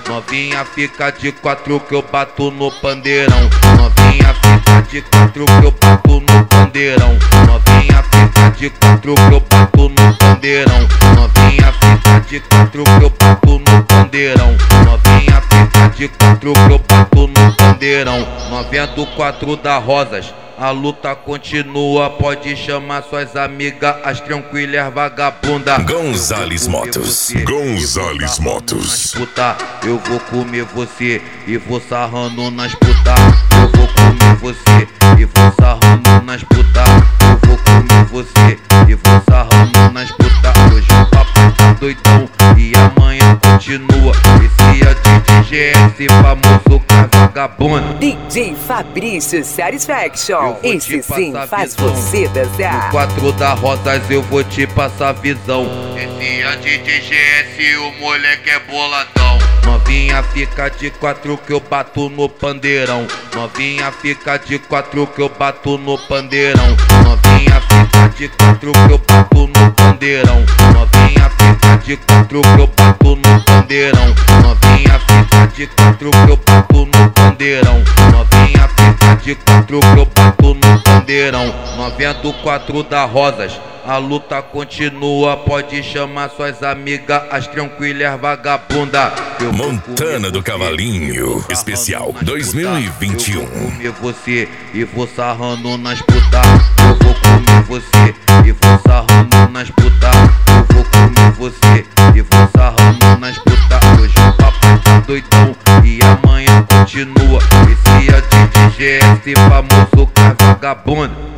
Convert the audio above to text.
Novinha fica de quatro que eu bato no pandeirão. Novinha fica de quatro que eu bato no pandeirão. Novinha fica de quatro que eu bato no pandeirão. Novinha fica de quatro que eu bato no pandeirão. Novinha fica de quatro que eu bato no pandeirão. Novinha do quatro da Rosas, a luta continua, pode chamar suas amigas, as tranquilas vagabunda. Gonzales Motos. Gonzales Motos. Eu vou comer você e vou sarrando nas puta. Eu vou comer você e vou sarrando nas puta. Eu vou comer você e vou sarrando nas puta. Hoje o papo tá doidão e amanhã continua. Esse é DJ GS, famoso que é vagabundo. DJ Fabrício Satisfaction. Esse sim faz você dançar. No quatro da Rosas eu vou te passar visão. Esse é DJ GS, o moleque é boladão. Novinha fica de quatro que eu bato no pandeirão. Novinha fica de quatro que eu bato no pandeirão. Novinha fica de quatro que eu bato no pandeirão. Novinha fica de quatro que eu bato no pandeirão. Novinha fica de quatro que eu bato no pandeirão. Novinha fica de quatro que eu bato no pandeirão. Novinha do quatro da Rosas, a luta continua, pode chamar suas amigas, as tranquilas vagabunda. Montana do Cavalinho Especial 2021. Eu vou comer você e vou sarrando nas puta. Eu vou comer você e vou sarrando nas puta. Eu vou comer você e vou sarrando nas puta. Hoje o papo tá doidão e amanhã continua. Esse é DJ GS, famoso que é vagabundo.